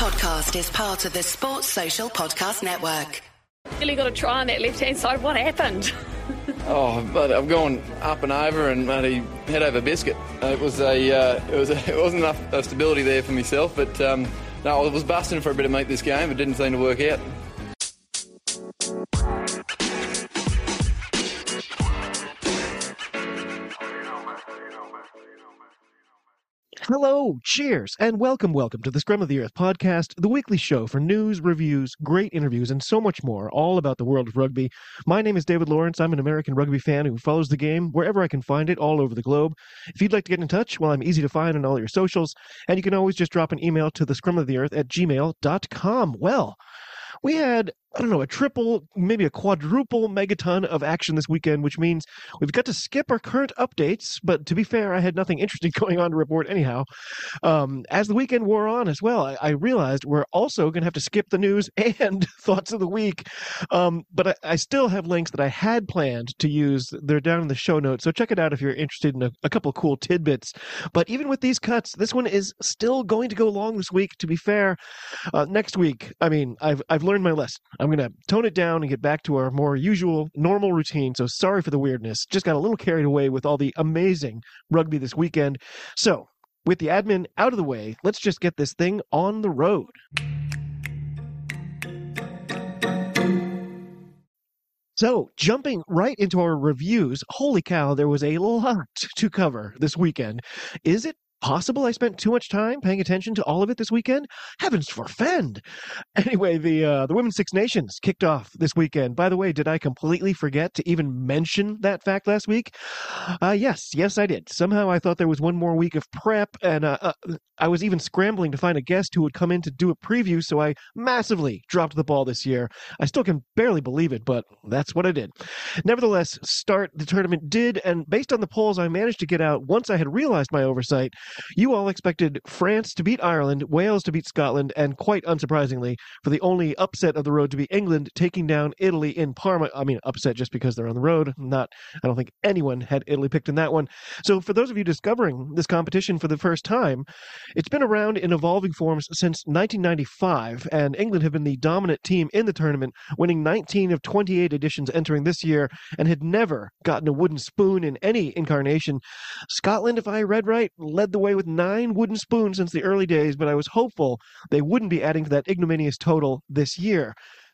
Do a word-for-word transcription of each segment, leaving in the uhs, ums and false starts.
podcast is part of the Sports Social Podcast Network. Really got to try on that left-hand side. What happened? Oh, but I've gone up and over and bloody head over biscuit. It was a, uh, it was, a, it wasn't enough uh, stability there for myself. But um, no, I was busting for a bit of meat this game. It didn't seem to work out. Hello, cheers, and welcome, welcome to the Scrum of the Earth podcast, the weekly show for news, reviews, great interviews, and so much more, all about the world of rugby. My name is David Lawrence. I'm an American rugby fan who follows the game wherever I can find it all over the globe. If you'd like to get in touch, well, I'm easy to find on all your socials, and you can always just drop an email to the scrum of the earth at gmail dot com. Well, we had, I don't know, a triple, maybe a quadruple megaton of action this weekend, which means we've got to skip our current updates. But to be fair, I had nothing interesting going on to report anyhow. Um, as the weekend wore on as well, I, I realized we're also going to have to skip the news and thoughts of the week. Um, but I, I still have links that I had planned to use. They're down in the show notes, so check it out if you're interested in a, a couple of cool tidbits. But even with these cuts, this one is still going to go long this week, to be fair. Uh, next week, I mean, I've, I've learned my lesson. I'm going to tone it down and get back to our more usual, normal routine. So sorry for the weirdness. Just got a little carried away with all the amazing rugby this weekend. So with the admin out of the way, let's just get this thing on the road. So, jumping right into our reviews, holy cow, there was a lot to cover this weekend. Is it possible I spent too much time paying attention to all of it this weekend? Heavens forfend! Anyway, the uh, the Women's Six Nations kicked off this weekend. By the way, did I completely forget to even mention that fact last week? Uh, yes, yes I did. Somehow I thought there was one more week of prep, and uh, uh, I was even scrambling to find a guest who would come in to do a preview, so I massively dropped the ball this year. I still can barely believe it, but that's what I did. Nevertheless, start the tournament did, and based on the polls I managed to get out once I had realized my oversight, you all expected France to beat Ireland, Wales to beat Scotland, and quite unsurprisingly, for the only upset of the road to be England taking down Italy in Parma. I mean, upset just because they're on the road. Not, I don't think anyone had Italy picked in that one. So for those of you discovering this competition for the first time, it's been around in evolving forms since nineteen ninety-five, and England have been the dominant team in the tournament, winning nineteen of twenty-eight editions entering this year, and had never gotten a wooden spoon in any incarnation. Scotland, if I read right, led the way with nine wooden spoons since the early days, but I was hopeful they wouldn't be adding to that ignominious total this year.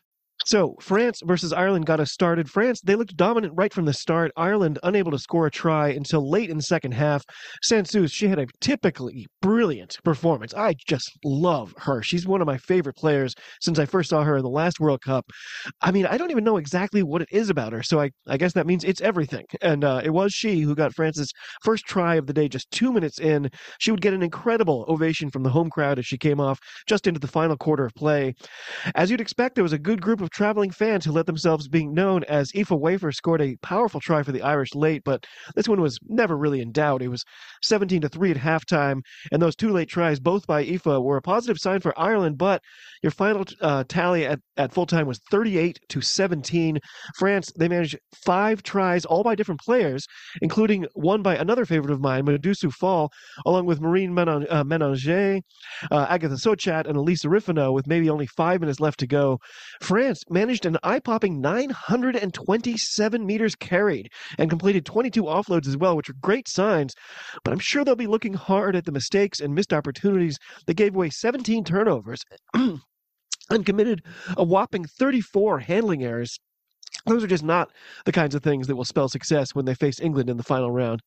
So, France versus Ireland got us started. France, they looked dominant right from the start. Ireland unable to score a try until late in the second half. Sansus, she had a typically brilliant performance. I just love her. She's one of my favorite players since I first saw her in the last World Cup. I mean, I don't even know exactly what it is about her, so I, I guess that means it's everything. And uh, it was she who got France's first try of the day just two minutes in. She would get an incredible ovation from the home crowd as she came off just into the final quarter of play. As you'd expect, there was a good group of traveling fans who let themselves being known as Aoife Wafer scored a powerful try for the Irish late, but this one was never really in doubt. It was seventeen to three at halftime, and those two late tries, both by Aoife, were a positive sign for Ireland, but your final uh, tally at, at full time was thirty-eight to seventeen. France, they managed five tries, all by different players, including one by another favorite of mine, Madusu Fall, along with Marine Menon- uh, Ménanger, uh, Agatha Sochat, and Elisa Rifano, with maybe only five minutes left to go. France managed an eye-popping nine hundred twenty-seven meters carried and completed twenty-two offloads as well, which are great signs, but I'm sure they'll be looking hard at the mistakes and missed opportunities. They gave away seventeen turnovers and committed a whopping thirty-four handling errors. Those are just not the kinds of things that will spell success when they face England in the final round.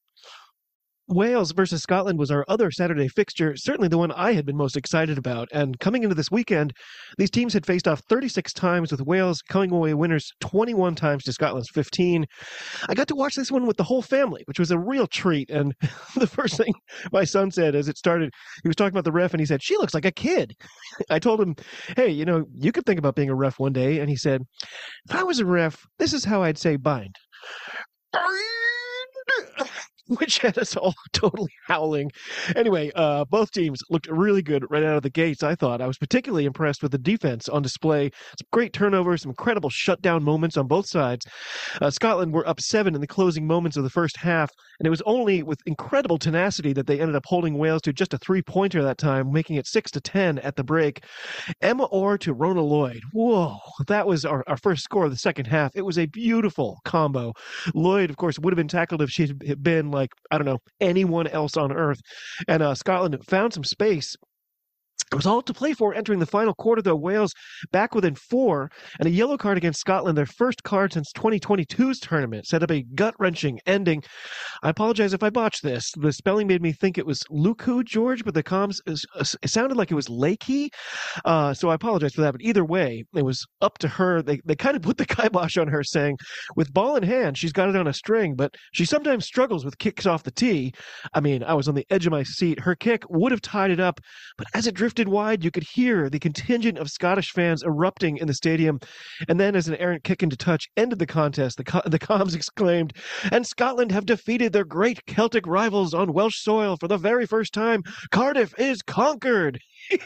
Wales versus Scotland was our other Saturday fixture, certainly the one I had been most excited about. And coming into this weekend, these teams had faced off thirty-six times, with Wales coming away winners twenty-one times to Scotland's fifteen. I got to watch this one with the whole family, which was a real treat. And the first thing my son said as it started, he was talking about the ref, and he said, "She looks like a kid." I told him, "Hey, you know, you could think about being a ref one day." And he said, "If I was a ref, this is how I'd say bind." which had us all totally howling. Anyway, uh, both teams looked really good right out of the gates, I thought. I was particularly impressed with the defense on display. Some great turnovers, some incredible shutdown moments on both sides. Uh, Scotland were up seven in the closing moments of the first half, and it was only with incredible tenacity that they ended up holding Wales to just a three-pointer that time, making it six to ten at the break. Emma Orr to Rona Lloyd. Whoa, that was our, our first score of the second half. It was a beautiful combo. Lloyd, of course, would have been tackled if she had been like, I don't know, anyone else on earth. And uh, Scotland found some space. It was all to play for entering the final quarter, though. Wales back within four, and a yellow card against Scotland, their first card since twenty twenty-two's tournament, set up a gut-wrenching ending. I apologize if I botched this. The spelling made me think it was Luku, George, but the comms, it sounded like it was Lakey, uh, so I apologize for that. But either way, it was up to her. They, they kind of put the kibosh on her, saying, with ball in hand, she's got it on a string, but she sometimes struggles with kicks off the tee. I mean, I was on the edge of my seat. Her kick would have tied it up, but as it drifted wide, you could hear the contingent of Scottish fans erupting in the stadium. And then, as an errant kick into touch ended the contest, the, co- the comms exclaimed, "And Scotland have defeated their great Celtic rivals on Welsh soil for the very first time. Cardiff is conquered."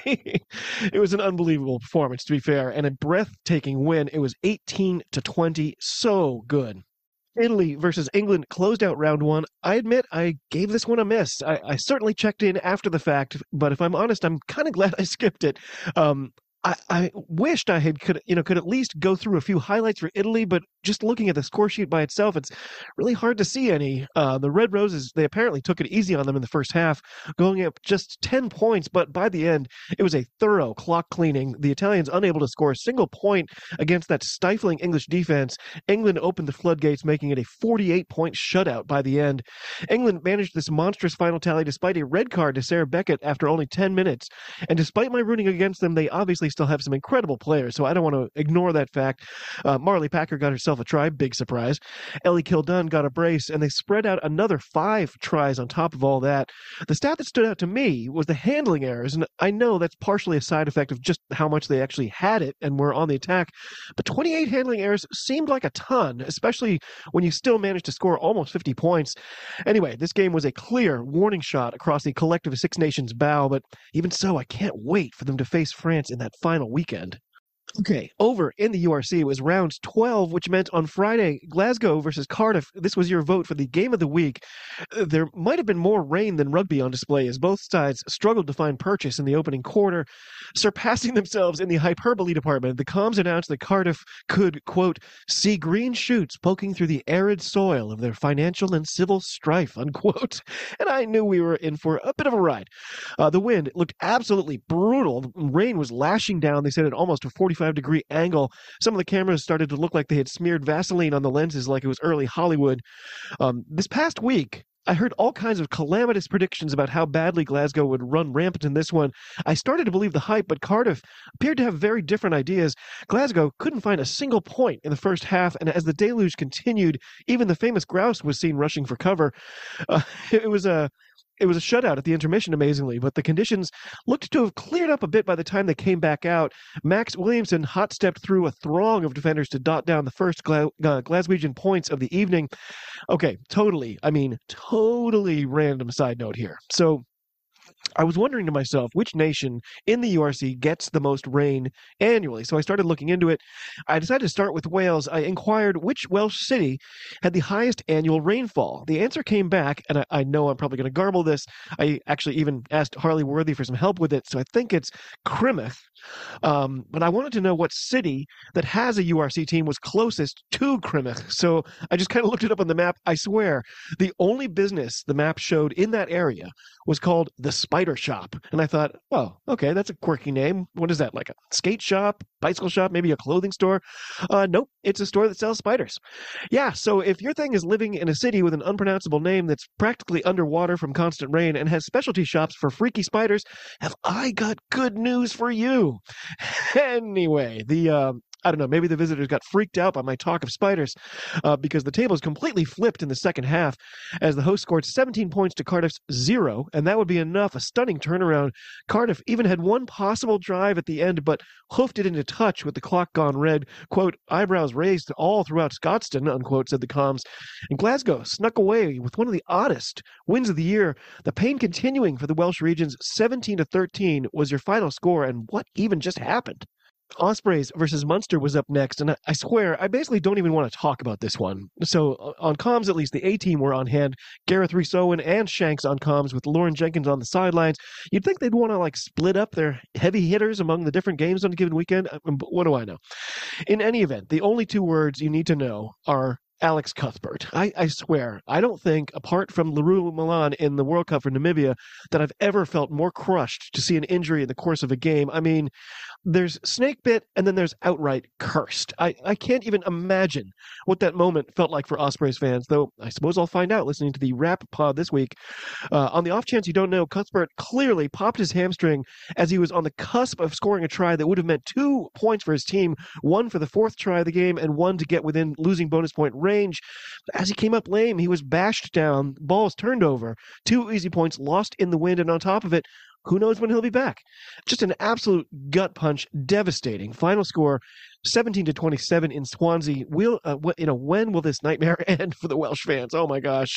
It was an unbelievable performance, to be fair, and a breathtaking win. It was eighteen to twenty. So good. Italy versus England closed out round one. I admit I gave this one a miss. I, I certainly checked in after the fact, but if I'm honest, I'm kind of glad I skipped it. Um, I, I wished I had could you know could at least go through a few highlights for Italy, but just looking at the score sheet by itself, it's really hard to see any. Uh, the Red Roses, they apparently took it easy on them in the first half, going up just ten points, but by the end, it was a thorough clock cleaning. The Italians unable to score a single point against that stifling English defense. England opened the floodgates, making it a forty-eight point shutout by the end. England managed this monstrous final tally despite a red card to Sarah Beckett after only ten minutes, and despite my rooting against them, they obviously still have some incredible players, so I don't want to ignore that fact. Uh, Marley Packer got herself a try, big surprise. Ellie Kildunn got a brace, and they spread out another five tries on top of all that. The stat that stood out to me was the handling errors, and I know that's partially a side effect of just how much they actually had it and were on the attack, but twenty-eight handling errors seemed like a ton, especially when you still managed to score almost fifty points. Anyway, this game was a clear warning shot across the collective Six Nations bow, but even so, I can't wait for them to face France in that final weekend. Okay, over in the U R C, it was round twelve, which meant on Friday, Glasgow versus Cardiff. This was your vote for the game of the week. There might have been more rain than rugby on display, as both sides struggled to find purchase in the opening quarter. Surpassing themselves in the hyperbole department, the comms announced that Cardiff could, quote, see green shoots poking through the arid soil of their financial and civil strife, unquote. And I knew we were in for a bit of a ride. Uh, the wind looked absolutely brutal. The rain was lashing down, they said, at almost a forty-five degree angle. Some of the cameras started to look like they had smeared Vaseline on the lenses like it was early Hollywood. Um, this past week, I heard all kinds of calamitous predictions about how badly Glasgow would run rampant in this one. I started to believe the hype, but Cardiff appeared to have very different ideas. Glasgow couldn't find a single point in the first half, and as the deluge continued, even the famous grouse was seen rushing for cover. Uh, it was a It was a shutout at the intermission, amazingly, but the conditions looked to have cleared up a bit by the time they came back out. Max Williamson hot-stepped through a throng of defenders to dot down the first Gla- uh, Glaswegian points of the evening. Okay, totally, I mean, totally random side note here. So, I was wondering to myself, which nation in the U R C gets the most rain annually? So I started looking into it. I decided to start with Wales. I inquired which Welsh city had the highest annual rainfall. The answer came back, and I, I know I'm probably going to garble this. I actually even asked Harley Worthy for some help with it, so I think it's Crymych. Um, but I wanted to know what city that has a U R C team was closest to Crymych. So I just kind of looked it up on the map. I swear, the only business the map showed in that area was called the Spider Shop. And I thought, oh, okay, that's a quirky name. What is that, like a skate shop, bicycle shop, maybe a clothing store? Uh, nope, it's a store that sells spiders. Yeah, so if your thing is living in a city with an unpronounceable name that's practically underwater from constant rain and has specialty shops for freaky spiders, have I got good news for you. Anyway, the uh, I don't know, maybe the visitors got freaked out by my talk of spiders uh, because the tables completely flipped in the second half as the host scored seventeen points to Cardiff's zero, and that would be enough, a stunning turnaround. Cardiff even had one possible drive at the end, but hoofed it into touch with the clock gone red. Quote, eyebrows raised all throughout Scotstoun, unquote, said the comms. And Glasgow snuck away with one of the oddest wins of the year. The pain continuing for the Welsh regions. seventeen to thirteen was your final score, and what even just happened? Ospreys versus Munster was up next, and I, I swear, I basically don't even want to talk about this one. So, on comms, at least, the A-team were on hand. Gareth Rhys-Owen and Shanks on comms with Lauren Jenkins on the sidelines. You'd think they'd want to, like, split up their heavy hitters among the different games on a given weekend, but what do I know? In any event, the only two words you need to know are Alex Cuthbert. I, I swear, I don't think, apart from Leroux Milan in the World Cup for Namibia, that I've ever felt more crushed to see an injury in the course of a game. I mean, there's snake bit and then there's outright cursed. I, I can't even imagine what that moment felt like for Ospreys fans, though I suppose I'll find out listening to the Rap Pod this week. Uh, on the off chance you don't know, Cuthbert clearly popped his hamstring as he was on the cusp of scoring a try that would have meant two points for his team, one for the fourth try of the game and one to get within losing bonus point range. As he came up lame, he was bashed down, balls turned over, two easy points lost in the wind, and on top of it, who knows when he'll be back? Just an absolute gut punch, devastating. Final score, seventeen to twenty-seven in Swansea. Will uh, wh- you know when will this nightmare end for the Welsh fans? Oh my gosh!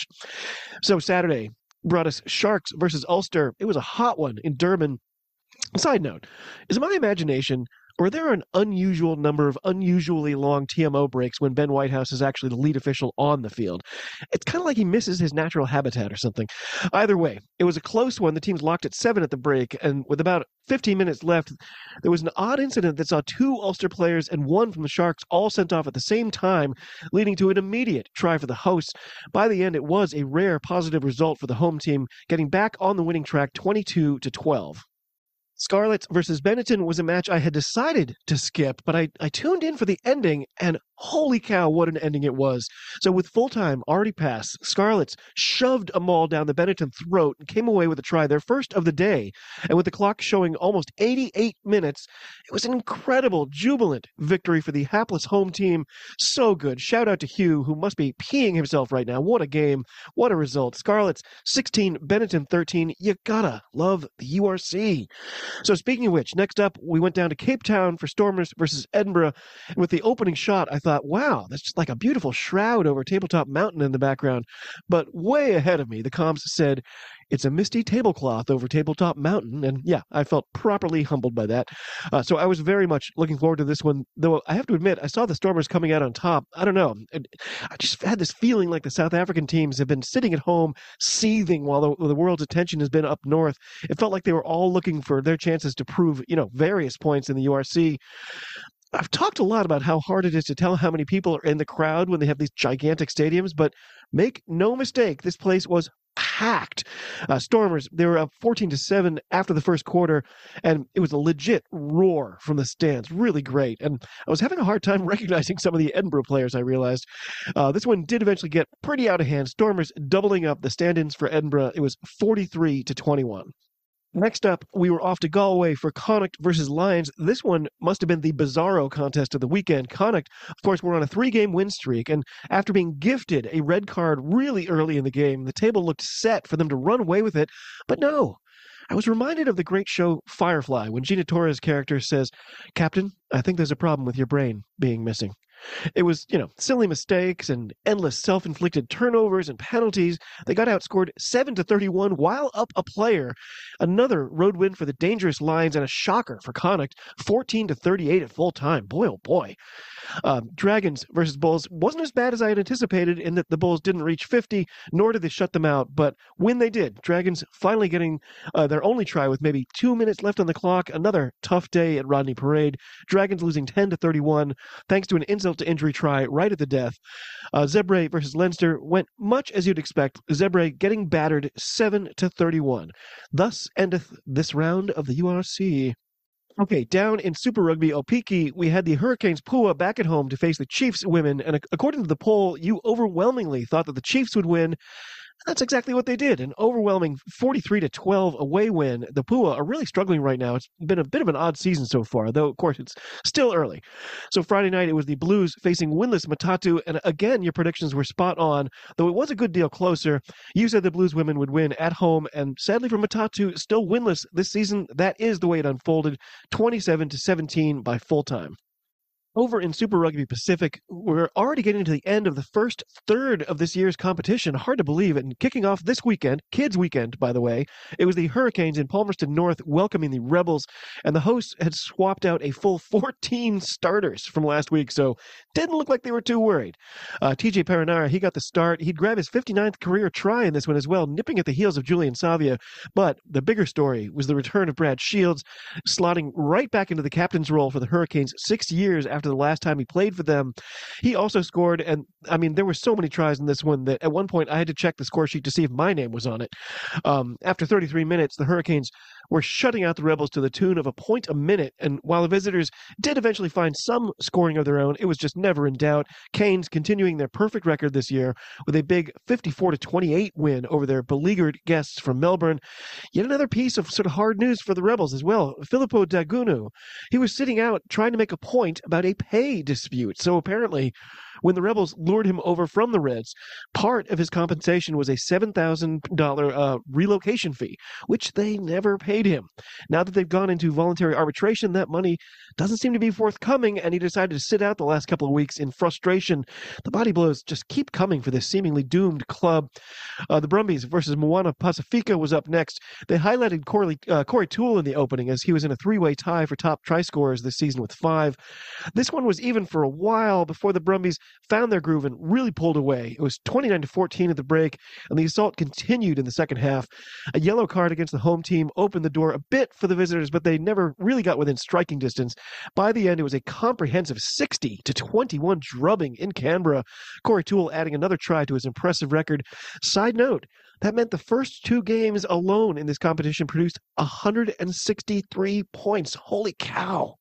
So Saturday brought us Sharks versus Ulster. It was a hot one in Durban. Side note: is my imagination, or are there an unusual number of unusually long T M O breaks when Ben Whitehouse is actually the lead official on the field? It's kind of like he misses his natural habitat or something. Either way, it was a close one. The teams locked at seven at the break, and with about fifteen minutes left, there was an odd incident that saw two Ulster players and one from the Sharks all sent off at the same time, leading to an immediate try for the hosts. By the end, it was a rare positive result for the home team, getting back on the winning track twenty-two to twelve. Scarlets versus Benetton was a match I had decided to skip, but I, I tuned in for the ending, and holy cow, what an ending it was. So with full time already passed, Scarlets shoved a maul down the Benetton throat and came away with a try, their first of the day. And with the clock showing almost eighty-eight minutes, it was an incredible, jubilant victory for the hapless home team. So good. Shout out to Hugh, who must be peeing himself right now. What a game. What a result. Scarlets sixteen, Benetton thirteen. You gotta love the U R C. So speaking of which, next up, we went down to Cape Town for Stormers versus Edinburgh. And with the opening shot, I thought, wow, that's just like a beautiful shroud over Tabletop Mountain in the background. But way ahead of me, the comms said, it's a misty tablecloth over Tabletop Mountain. And yeah, I felt properly humbled by that. Uh, so I was very much looking forward to this one, though I have to admit, I saw the Stormers coming out on top. I don't know. I just had this feeling like the South African teams have been sitting at home, seething while the, the world's attention has been up north. It felt like they were all looking for their chances to prove, you know, various points in the U R C. I've talked a lot about how hard it is to tell how many people are in the crowd when they have these gigantic stadiums, but make no mistake, this place was packed. Uh, Stormers, they were up fourteen to seven after the first quarter, and it was a legit roar from the stands. Really great. And I was having a hard time recognizing some of the Edinburgh players, I realized. Uh, this one did eventually get pretty out of hand. Stormers doubling up the stand-ins for Edinburgh. It was forty-three to twenty-one. Next up, we were off to Galway for Connacht versus Lions. This one must have been the bizarro contest of the weekend. Connacht, of course, were on a three-game win streak, and after being gifted a red card really early in the game, the table looked set for them to run away with it, but no. I was reminded of the great show Firefly when Gina Torres' character says, Captain, I think there's a problem with your brain being missing. It was, you know, silly mistakes and endless self-inflicted turnovers and penalties. They got outscored seven to thirty-one while up a player. Another road win for the dangerous Lions and a shocker for Connacht, fourteen to thirty-eight at full time. Boy, oh boy. Um, Dragons versus Bulls wasn't as bad as I had anticipated in that the Bulls didn't reach fifty, nor did they shut them out. But when they did, Dragons finally getting uh, their only try with maybe two minutes left on the clock. Another tough day at Rodney Parade. Dragons losing ten to thirty-one thanks to an insult to injury try right at the death. Uh, Zebre versus Leinster went much as you'd expect. Zebre getting battered seven to thirty-one. Thus endeth this round of the U R C. Okay, down in Super Rugby Opiki, we had the Hurricanes Pua back at home to face the Chiefs women, and according to the poll, you overwhelmingly thought that the Chiefs would win. That's exactly what they did. An overwhelming forty-three to twelve away win. The Pua are really struggling right now. It's been a bit of an odd season so far, though, of course, it's still early. So Friday night, it was the Blues facing winless Matatu. And again, your predictions were spot on, though it was a good deal closer. You said the Blues women would win at home. And sadly for Matatu, still winless this season. That is the way it unfolded, twenty-seven to seventeen by full time. Over in Super Rugby Pacific, we're already getting to the end of the first third of this year's competition. Hard to believe it. And kicking off this weekend, Kids Weekend, by the way, it was the Hurricanes in Palmerston North welcoming the Rebels. And the hosts had swapped out a full fourteen starters from last week, so didn't look like they were too worried. Uh, T J Perenara, he got the start. He'd grab his fifty-ninth career try in this one as well, nipping at the heels of Julian Savia. But the bigger story was the return of Brad Shields, slotting right back into the captain's role for the Hurricanes six years after the last time he played for them. He also scored, and I mean, there were so many tries in this one that at one point I had to check the score sheet to see if my name was on it. Um, after thirty-three minutes, the Hurricanes were shutting out the Rebels to the tune of a point a minute, and while the visitors did eventually find some scoring of their own, it was just never in doubt. Canes continuing their perfect record this year with a big fifty-four to twenty-eight win over their beleaguered guests from Melbourne. Yet another piece of sort of hard news for the Rebels as well. Filippo Dagunu, he was sitting out trying to make a point about a pay dispute. So apparently, when the Rebels lured him over from the Reds, part of his compensation was a seven thousand dollars uh, relocation fee, which they never paid him. Now that they've gone into voluntary arbitration, that money doesn't seem to be forthcoming, and he decided to sit out the last couple of weeks in frustration. The body blows just keep coming for this seemingly doomed club. Uh, the Brumbies versus Moana Pacifica was up next. They highlighted Corey, uh, Corey Toole in the opening as he was in a three-way tie for top try scorers this season with five. This one was even for a while before the Brumbies found their groove and really pulled away. It was twenty-nine to fourteen at the break, and the assault continued in the second half. A yellow card against the home team opened the door a bit for the visitors, but they never really got within striking distance. By the end, it was a comprehensive sixty to twenty-one drubbing in Canberra. Corey Toole adding another try to his impressive record. Side note, that meant the first two games alone in this competition produced one hundred sixty-three points. Holy cow.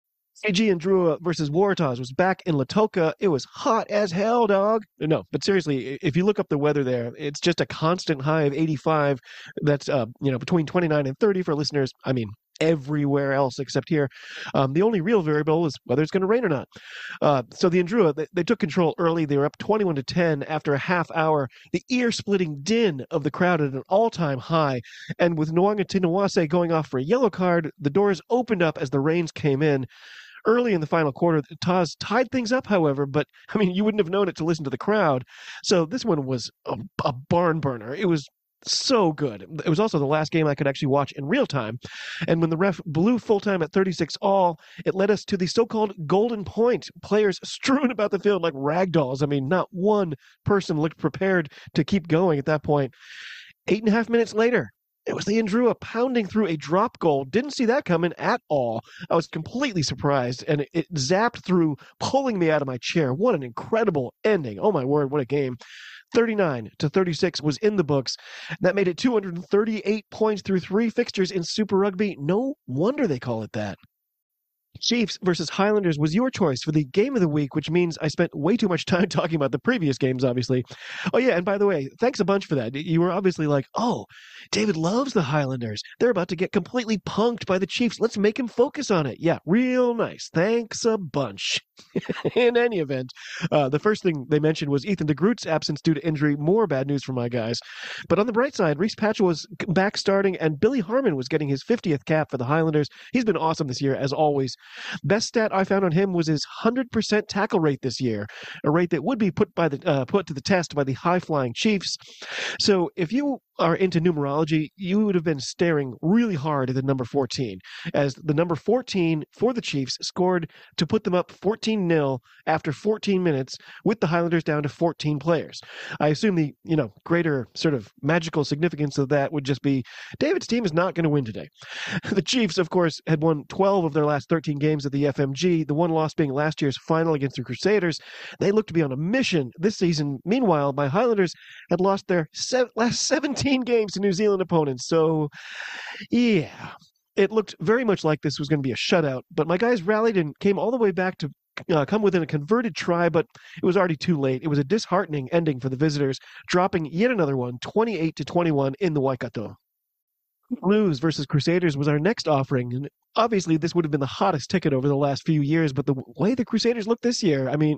Fiji and Drua versus Waratahs was back in Lautoka. It was hot as hell, dog. No, but seriously, if you look up the weather there, it's just a constant high of eighty-five. That's, uh, you know, between twenty-nine and thirty for listeners. I mean, everywhere else except here. Um, the only real variable is whether it's going to rain or not. Uh, so the Ndrua, they, they took control early. They were up twenty-one to ten after a half hour. The ear-splitting din of the crowd at an all-time high. And with Nwanga Tinawase going off for a yellow card, the doors opened up as the rains came in. Early in the final quarter, Taz tied things up, however, but, I mean, you wouldn't have known it to listen to the crowd. So this one was a, a barn burner. It was so good. It was also the last game I could actually watch in real time. And when the ref blew full time at thirty-six all, it led us to the so-called golden point. Players strewn about the field like rag dolls. I mean, not one person looked prepared to keep going at that point. Eight and a half minutes later, it was the Ndrua pounding through a drop goal. Didn't see that coming at all. I was completely surprised, and it, it zapped through, pulling me out of my chair. What an incredible ending. Oh, my word, what a game. thirty-nine to thirty-six was in the books. That made it two hundred thirty-eight points through three fixtures in Super Rugby. No wonder they call it that. Chiefs versus Highlanders was your choice for the game of the week, which means I spent way too much time talking about the previous games, obviously. Oh, yeah, and by the way, thanks a bunch for that. You were obviously like, oh, David loves the Highlanders. They're about to get completely punked by the Chiefs. Let's make him focus on it. Yeah, real nice. Thanks a bunch. In any event, uh, the first thing they mentioned was Ethan de Groot's absence due to injury. More bad news for my guys. But on the bright side, Reece Patchell was back starting, and Billy Harmon was getting his fiftieth cap for the Highlanders. He's been awesome this year, as always. Best stat I found on him was his one hundred percent tackle rate this year, a rate that would be put by the uh, put to the test by the high-flying Chiefs. So if you are into numerology, you would have been staring really hard at the number fourteen, as the number fourteen for the Chiefs scored to put them up fourteen nil after fourteen minutes, with the Highlanders down to fourteen players. I assume the, you know, greater sort of magical significance of that would just be David's team is not going to win today. The Chiefs, of course, had won twelve of their last thirteen games at the F M G, the one loss being last year's final against the Crusaders. They looked to be on a mission this season. Meanwhile, my Highlanders had lost their se- last seventeen games to New Zealand opponents. So, yeah, it looked very much like this was going to be a shutout, but my guys rallied and came all the way back to uh, come within a converted try, but it was already too late. It was a disheartening ending for the visitors, dropping yet another one, twenty-eight to twenty-one in the Waikato. Blues versus Crusaders was our next offering, and obviously this would have been the hottest ticket over the last few years, but the way the Crusaders look this year, I mean,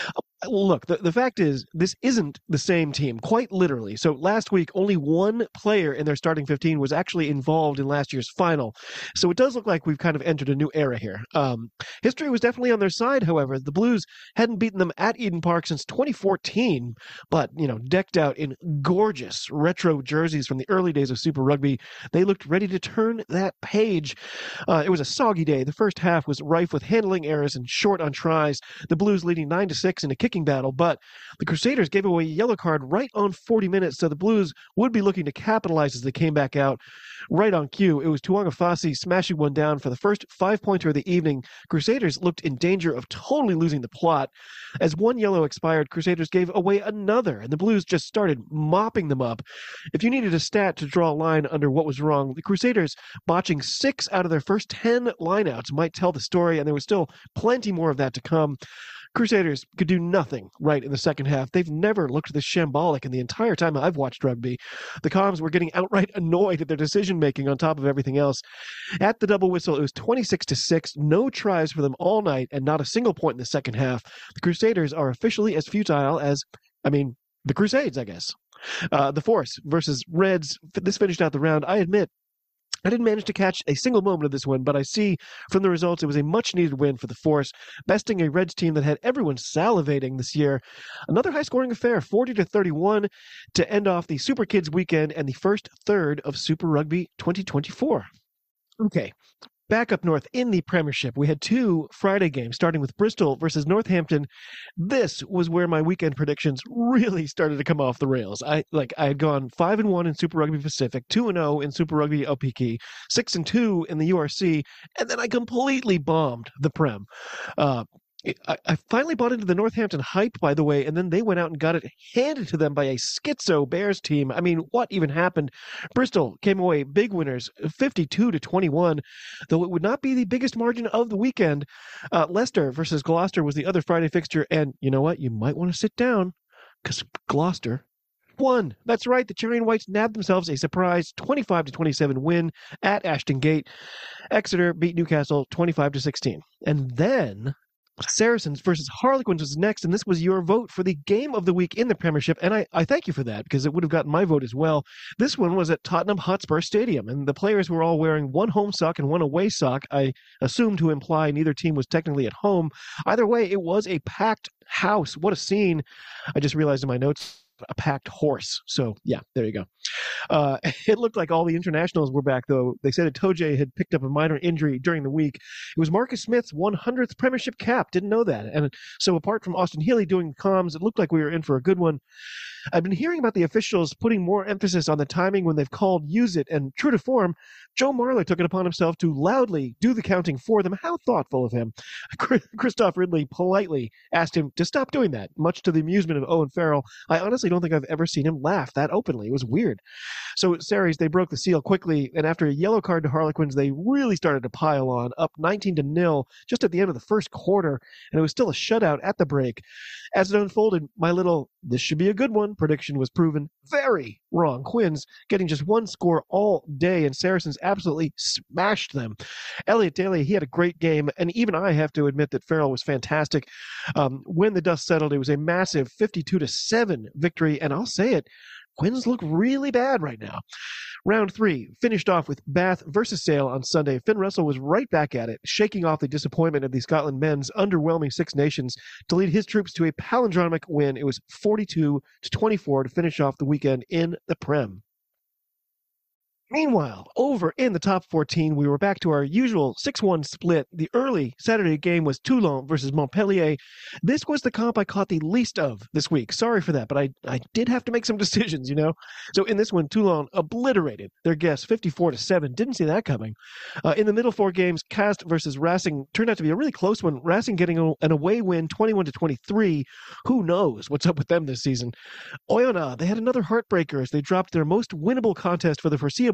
look, the, the fact is, this isn't the same team, quite literally. So last week, only one player in their starting fifteen was actually involved in last year's final. So it does look like we've kind of entered a new era here. Um, history was definitely on their side, however. The Blues hadn't beaten them at Eden Park since twenty fourteen, but, you know, decked out in gorgeous retro jerseys from the early days of Super Rugby, they looked ready to turn that page. Uh, it was a soggy day. The first half was rife with handling errors and short on tries, the Blues leading nine to six in a kicking battle, but the Crusaders gave away a yellow card right on forty minutes, so the Blues would be looking to capitalize as they came back out right on cue. It was Tuangafasi smashing one down for the first five-pointer of the evening. Crusaders looked in danger of totally losing the plot. As one yellow expired, Crusaders gave away another, and the Blues just started mopping them up. If you needed a stat to draw a line under what was wrong, the Crusaders botching six out of their first ten lineouts might tell the story, and there was still plenty more of that to come. Crusaders could do nothing right in the second half. They've never looked this shambolic in the entire time I've watched rugby. The Coms were getting outright annoyed at their decision-making on top of everything else. At the double whistle, it was twenty-six to six, no tries for them all night, and not a single point in the second half. The Crusaders are officially as futile as, I mean, the Crusades, I guess. Uh, the Force versus Reds, this finished out the round. I admit, I didn't manage to catch a single moment of this one, but I see from the results it was a much-needed win for the Force, besting a Reds team that had everyone salivating this year. Another high-scoring affair, forty to thirty-one, to end off the Super Kids weekend and the first third of Super Rugby twenty twenty-four. Okay. Back up north in the Premiership, we had two Friday games, starting with Bristol versus Northampton. This was where my weekend predictions really started to come off the rails. I like I had gone five and one in Super Rugby Pacific, two and zero in Super Rugby O P K, six and two in the U R C, and then I completely bombed the Prem. Uh, I, I finally bought into the Northampton hype, by the way, and then they went out and got it handed to them by a schizo Bears team. I mean, what even happened? Bristol came away big winners, fifty-two to twenty-one, though it would not be the biggest margin of the weekend. Uh, Leicester versus Gloucester was the other Friday fixture, and you know what? You might want to sit down, because Gloucester won. That's right. The Cherry and Whites nabbed themselves a surprise twenty-five to twenty-seven win at Ashton Gate. Exeter beat Newcastle twenty-five to sixteen. And then Saracens versus Harlequins was next, and this was your vote for the game of the week in the Premiership, and I, I thank you for that, because it would have gotten my vote as well. This one was at Tottenham Hotspur Stadium, and the players were all wearing one home sock and one away sock. I assume to imply neither team was technically at home. Either way, it was a packed house. What a scene. I just realized in my notes, a packed horse. So, yeah, there you go. Uh, it looked like all the internationals were back, though. They said Itoje had picked up a minor injury during the week. It was Marcus Smith's one hundredth Premiership cap. Didn't know that. And so apart from Austin Healy doing comms, it looked like we were in for a good one. I've been hearing about the officials putting more emphasis on the timing when they've called use it, and true to form, Joe Marler took it upon himself to loudly do the counting for them. How thoughtful of him. Christoph Ridley politely asked him to stop doing that, much to the amusement of Owen Farrell. I honestly don't think I've ever seen him laugh that openly. It was weird. So Saris, they broke the seal quickly, and after a yellow card to Harlequins, they really started to pile on, up nineteen to nil just at the end of the first quarter, and it was still a shutout at the break. As it unfolded, my little "this should be a good one" prediction was proven very wrong. Quins getting just one score all day, and Saracens absolutely smashed them. Elliot Daly, he had a great game, and even I have to admit that Farrell was fantastic. Um, when the dust settled, it was a massive fifty-two to seven victory, and I'll say it, Quins look really bad right now. Round three finished off with Bath versus Sale on Sunday. Finn Russell was right back at it, shaking off the disappointment of the Scotland men's underwhelming Six Nations to lead his troops to a palindromic win. It was forty-two to twenty-four to finish off the weekend in the Prem. Meanwhile, over in the top fourteen, we were back to our usual six one split. The early Saturday game was Toulon versus Montpellier. This was the comp I caught the least of this week. Sorry for that, but I, I did have to make some decisions, you know? So in this one, Toulon obliterated their guests fifty-four to seven. Didn't see that coming. Uh, in the middle four games, Cast versus Racing turned out to be a really close one. Racing getting a, an away win, twenty-one to twenty-three. Who knows what's up with them this season? Oyonnax, they had another heartbreaker as they dropped their most winnable contest for the foreseeable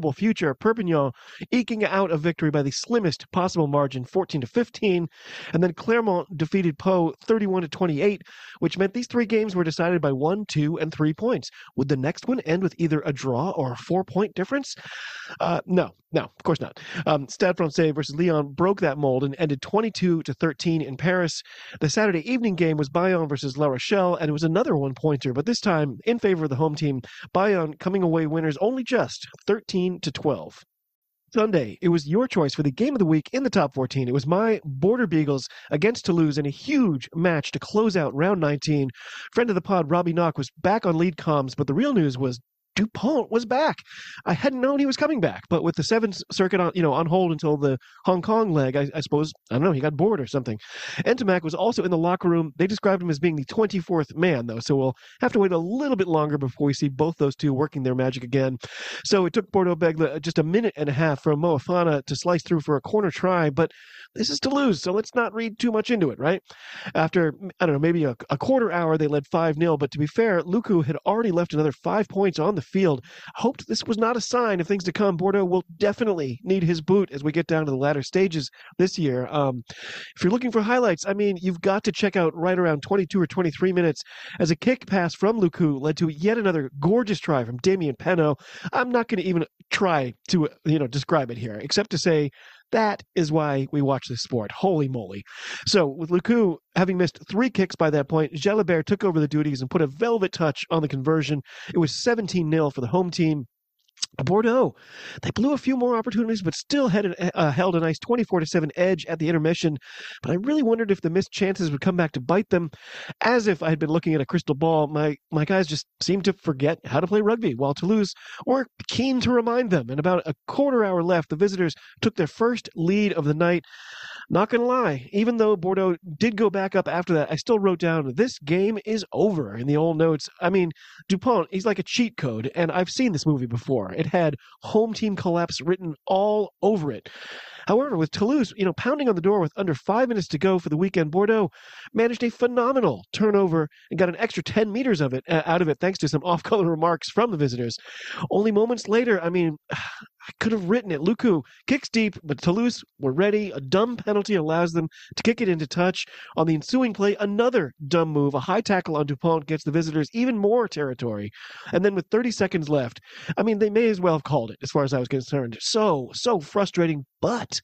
foreseeable future. Perpignan eking out a victory by the slimmest possible margin, fourteen to fifteen. And then Clermont defeated Pau thirty-one to twenty-eight, which meant these three games were decided by one, two, and three points. Would the next one end with either a draw or a four-point difference? Uh, no, no, of course not. Um, Stade Francais versus Lyon broke that mold and ended twenty-two to thirteen in Paris. The Saturday evening game was Bayonne versus La Rochelle, and it was another one-pointer, but this time in favor of the home team. Bayonne coming away winners only just thirteen to twelve. Sunday, it was your choice for the game of the week in the top fourteen. It was my Border Beagles against Toulouse in a huge match to close out round nineteen. Friend of the pod, Robbie Knock, was back on lead comms, but the real news was Dupont was back. I hadn't known he was coming back, but with the seventh circuit on, you know, on hold until the Hong Kong leg, I, I suppose, I don't know, he got bored or something. Ntamack was also in the locker room. They described him as being the twenty-fourth man, though, so we'll have to wait a little bit longer before we see both those two working their magic again. So it took Bordeaux-Bègles just a minute and a half for Moefana to slice through for a corner try, but this is Toulouse, so let's not read too much into it, right? After, I don't know, maybe a, a quarter hour, they led five nil, but to be fair, Luku had already left another five points on the field. Hoped this was not a sign of things to come. Bordeaux will definitely need his boot as we get down to the latter stages this year. Um, if you're looking for highlights, I mean, you've got to check out right around twenty-two or twenty-three minutes as a kick pass from Luku led to yet another gorgeous try from Damien Penaud. I'm not going to even try to, you know, describe it here, except to say that is why we watch this sport. Holy moly. So with Luku having missed three kicks by that point, Jalibert took over the duties and put a velvet touch on the conversion. It was seventeen nil for the home team. Bordeaux, they blew a few more opportunities, but still had an, uh, held a nice twenty-four to seven edge at the intermission. But I really wondered if the missed chances would come back to bite them. As if I had been looking at a crystal ball, my, my guys just seemed to forget how to play rugby, while Toulouse were keen to remind them. And about a quarter hour left, the visitors took their first lead of the night. Not going to lie, even though Bordeaux did go back up after that, I still wrote down, this game is over in the old notes. I mean, Dupont, he's like a cheat code, and I've seen this movie before. It had home team collapse written all over it. However, with Toulouse, you know, pounding on the door with under five minutes to go for the weekend, Bordeaux managed a phenomenal turnover and got an extra ten meters of it uh, out of it thanks to some off-color remarks from the visitors. Only moments later, I mean, I could have written it. Luku kicks deep, but Toulouse were ready. A dumb penalty allows them to kick it into touch. On the ensuing play, another dumb move. A high tackle on Dupont gets the visitors even more territory. And then with thirty seconds left, I mean, they may as well have called it as far as I was concerned. So, so frustrating. But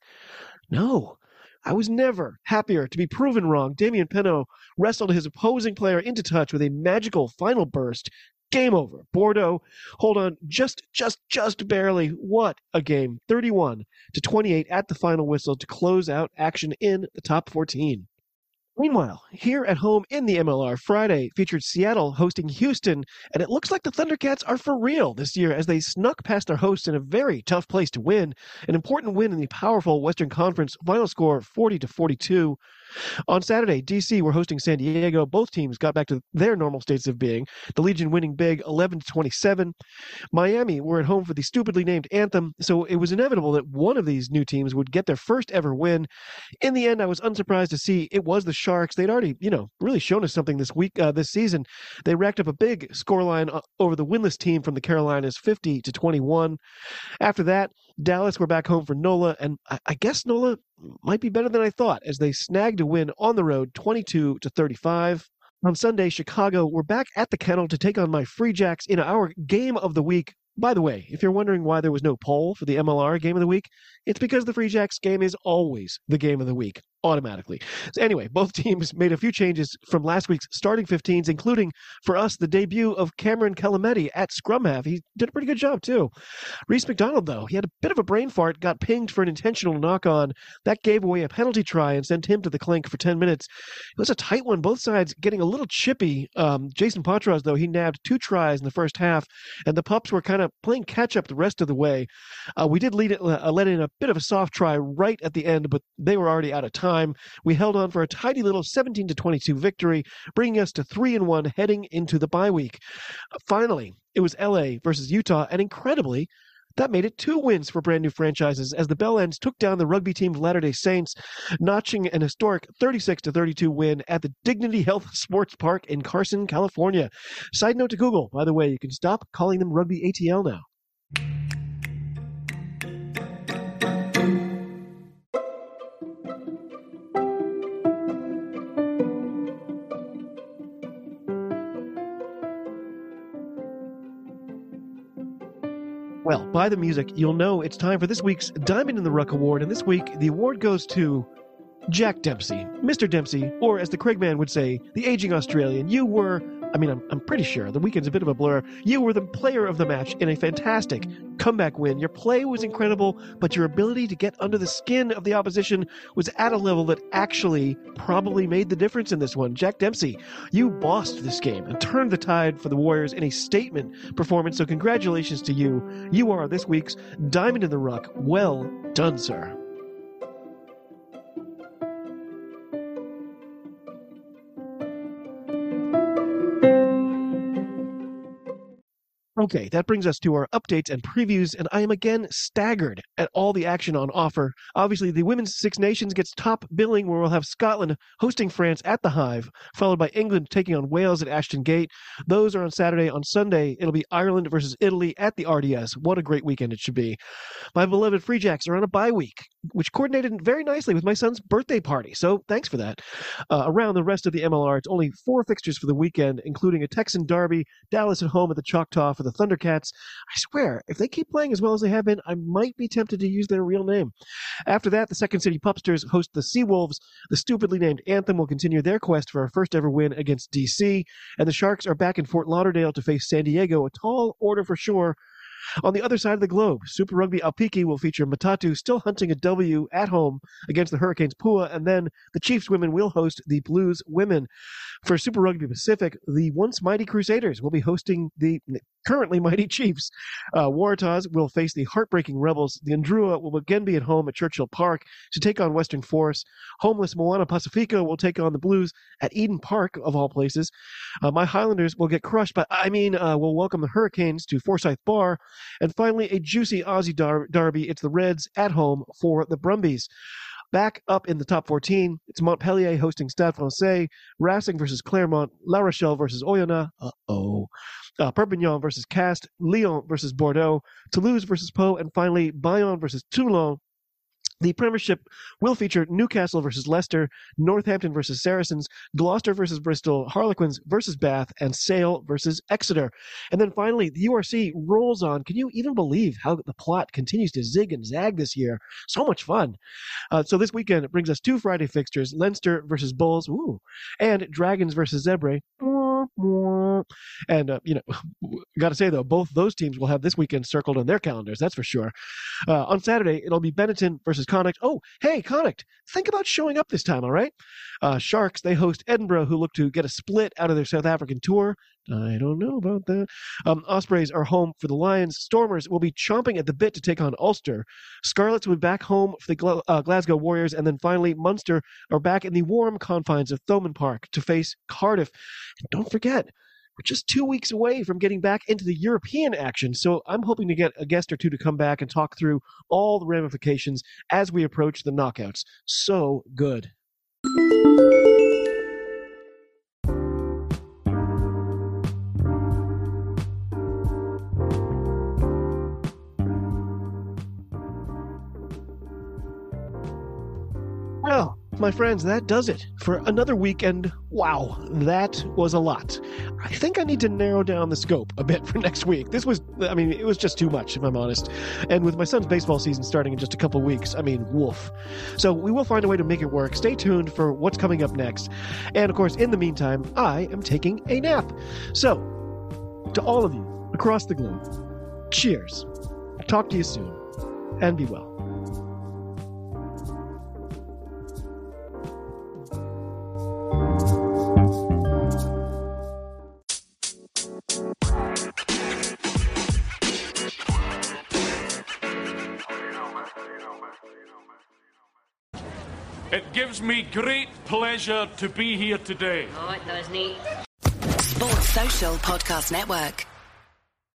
no, I was never happier to be proven wrong. Damien Penaud wrestled his opposing player into touch with a magical final burst. Game over. Bordeaux, hold on, just, just, just barely. What a game. thirty-one to twenty-eight at the final whistle to close out action in the top fourteen. Meanwhile, here at home in the M L R, Friday featured Seattle hosting Houston, and it looks like the Thundercats are for real this year as they snuck past their hosts in a very tough place to win. An important win in the powerful Western Conference, final score forty to forty-two. On Saturday, D C were hosting San Diego. Both teams got back to their normal states of being. The Legion winning big eleven to twenty-seven. Miami were at home for the stupidly named Anthem, so it was inevitable that one of these new teams would get their first ever win. In the end, I was unsurprised to see it was the Sharks. They'd already, you know, really shown us something this week, uh, this season. They racked up a big scoreline over the winless team from the Carolinas, fifty to twenty-one. After that, Dallas were back home for NOLA, and I, I guess NOLA might be better than I thought as they snagged a win on the road, twenty-two to thirty-five. On Sunday, Chicago were back at the Kennel to take on my Free Jacks in our game of the week. By the way, if you're wondering why there was no poll for the M L R game of the week, it's because the Free Jacks game is always the game of the week, automatically. So anyway, both teams made a few changes from last week's starting fifteens, including, for us, the debut of Cameron Calametti at scrum half. He did a pretty good job, too. Reese McDonald, though, he had a bit of a brain fart, got pinged for an intentional knock-on. That gave away a penalty try and sent him to the clink for ten minutes. It was a tight one, both sides getting a little chippy. Um, Jason Patras, though, he nabbed two tries in the first half, and the Pups were kind of playing catch-up the rest of the way. Uh, we did lead it, uh, let in a bit of a soft try right at the end, but they were already out of time. We held on for a tidy little seventeen to twenty-two victory, bringing us to three and one heading into the bye week. Uh, finally, it was L A versus Utah, and incredibly, that made it two wins for brand new franchises as the Bellends took down the rugby team of Latter-day Saints, notching an historic thirty-six to thirty-two win at the Dignity Health Sports Park in Carson, California. Side note to Google, by the way, you can stop calling them Rugby A T L now. Well, by the music, you'll know it's time for this week's Diamond in the Ruck Award, and this week the award goes to Jack Dempsey. Mister Dempsey, or as the Craigman would say, the aging Australian. You were, I mean, I'm, I'm pretty sure, the weekend's a bit of a blur, you were the player of the match in a fantastic comeback win. Your play was incredible, but your ability to get under the skin of the opposition was at a level that actually probably made the difference in this one. Jack Dempsey, you bossed this game and turned the tide for the Warriors in a statement performance, so congratulations to you. You are this week's Diamond in the Ruck. Well done, sir. Okay, that brings us to our updates and previews, and I am again staggered at all the action on offer. Obviously, the Women's Six Nations gets top billing, where we'll have Scotland hosting France at the Hive, followed by England taking on Wales at Ashton Gate. Those are on Saturday. On Sunday, it'll be Ireland versus Italy at the R D S. What a great weekend it should be. My beloved Free Jacks are on a bye week, which coordinated very nicely with my son's birthday party, so thanks for that. Uh, around the rest of the M L R, it's only four fixtures for the weekend, including a Texan derby, Dallas at home at the Choctaw for the Thundercats. I swear, if they keep playing as well as they have been, I might be tempted to use their real name. After that, the Second City Pupsters host the Seawolves. The stupidly named Anthem will continue their quest for a first ever win against D C, and the Sharks are back in Fort Lauderdale to face San Diego, a tall order for sure. On the other side of the globe, Super Rugby Aupiki will feature Matatu still hunting a W at home against the Hurricanes Pua, and then the Chiefs women will host the Blues women. For Super Rugby Pacific, the once mighty Crusaders will be hosting the currently mighty Chiefs. Uh, Waratahs will face the heartbreaking Rebels. The Andrua will again be at home at Churchill Park to take on Western Force. Homeless Moana Pacifica will take on the Blues at Eden Park, of all places. Uh, my Highlanders will get crushed, but I mean, uh, we'll welcome the Hurricanes to Forsyth Bar. And finally, a juicy Aussie dar- derby. It's the Reds at home for the Brumbies. Back up in the top fourteen, it's Montpellier hosting Stade Francais, Racing versus Clermont, La Rochelle versus Oyonnax, uh-oh, uh, Perpignan versus Castres, Lyon versus Bordeaux, Toulouse versus Pau, and finally Bayonne versus Toulon. The Premiership will feature Newcastle versus Leicester, Northampton versus Saracens, Gloucester versus Bristol, Harlequins versus Bath, and Sale versus Exeter. And then finally, the U R C rolls on. Can you even believe how the plot continues to zig and zag this year? So much fun. Uh, so this weekend, it brings us two Friday fixtures, Leinster versus Bulls, ooh, and Dragons versus Zebre. And, uh, you know, got to say, though, both those teams will have this weekend circled on their calendars, that's for sure. Uh, on Saturday, it'll be Benetton versus Connacht. Oh, hey, Connacht, think about showing up this time, all right? Uh, Sharks, they host Edinburgh, who look to get a split out of their South African tour. I don't know about that. Um, Ospreys are home for the Lions. Stormers will be chomping at the bit to take on Ulster. Scarlets will be back home for the Gl- uh, Glasgow Warriors. And then finally, Munster are back in the warm confines of Thomond Park to face Cardiff. And don't forget, we're just two weeks away from getting back into the European action. So I'm hoping to get a guest or two to come back and talk through all the ramifications as we approach the knockouts. So good. Well, my friends, that does it for another weekend. Wow, that was a lot. I think I need to narrow down the scope a bit for next week. This was, I mean, it was just too much, if I'm honest. And with my son's baseball season starting in just a couple weeks, I mean, woof. So we will find a way to make it work. Stay tuned for what's coming up next. And of course, in the meantime, I am taking a nap. So, to all of you across the globe, cheers. Talk to you soon, and be well. It gives me great pleasure to be here today. Oh, it does, neat. Sports Social Podcast Network.